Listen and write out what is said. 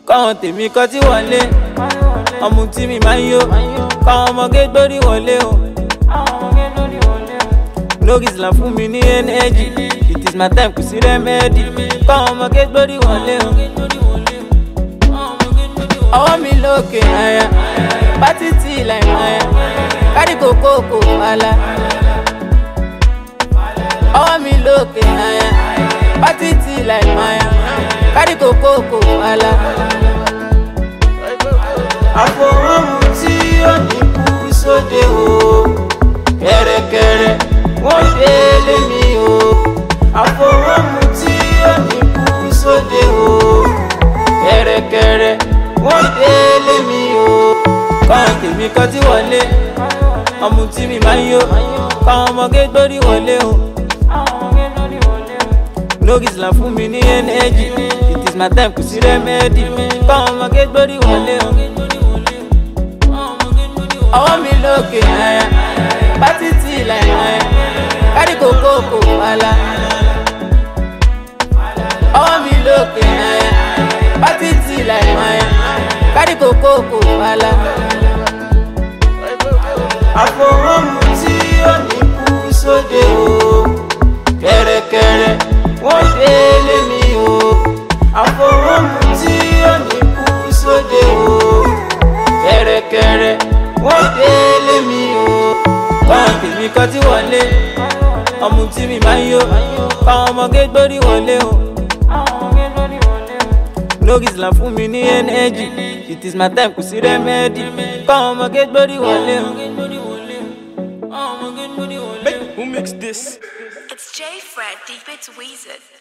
káwọn tèmi kọ́ tí wọlé ọmọ tí mi máa ń yó káwọn ọmọge gbórí wọlé o. No Islam fún mi ní energy, it is my time kò sí rẹ́mẹ́dì káwọn ọmọge gbórí wọlé o. Ọwọ́ mi lókè àyà pátí tí ìlà ìmọ̀ya kárí kòkó kò fàlà. Ọwọ́ mi lókè àyà pátí tí ìlà ìmọ̀ya kárí kòkó kò fàlà. Àfọwọ́mù tí ó ní kú sóde o kẹ̀rẹ̀kẹ̀rẹ̀ wọ́n délé mi o. Àfọwọ́mù tí ó ní kú sóde o kẹ̀rẹ̀kẹ̀rẹ̀ wọ́n délé mi o. káwọn tèmi kọ́ tí wọlé ọmọ tí mi máa ń yó káwọn ọmọge gbórí wọlé o. No Islam fún mi ní energy, it is my time kò sí rẹ́mẹ́dì káwọn ọmọge gbórí wọlé o. Ọwọ́ mi lókè àyà pátí tí ìlà ìmọ̀ya kárí kòkó kò fàlà. Ọwọ́ mi lókè àyà pátí tí ìlà ìmọ̀ya kárí kòkó kò fàlà. Àfọwọ́mù tí ó ní kú sóde o kẹ̀rẹ̀kẹ̀rẹ̀ wọ́n délé mi o. Àfọwọ́mù tí ó ní kú sóde o kẹ̀rẹ̀kẹ̀rẹ̀ wọ́n délé mi o. káwọn tèmi kọ́ tí wọlé ọmọ tí mi máa ń yó káwọn ọmọge gbórí wọlé o. No Islam fún mi ní energy, it is my time kò sí rẹ́mẹ́dì káwọn ọmọge gbórí wọlé o. Who mixed this? It's J Fred, Deep It's Weezer.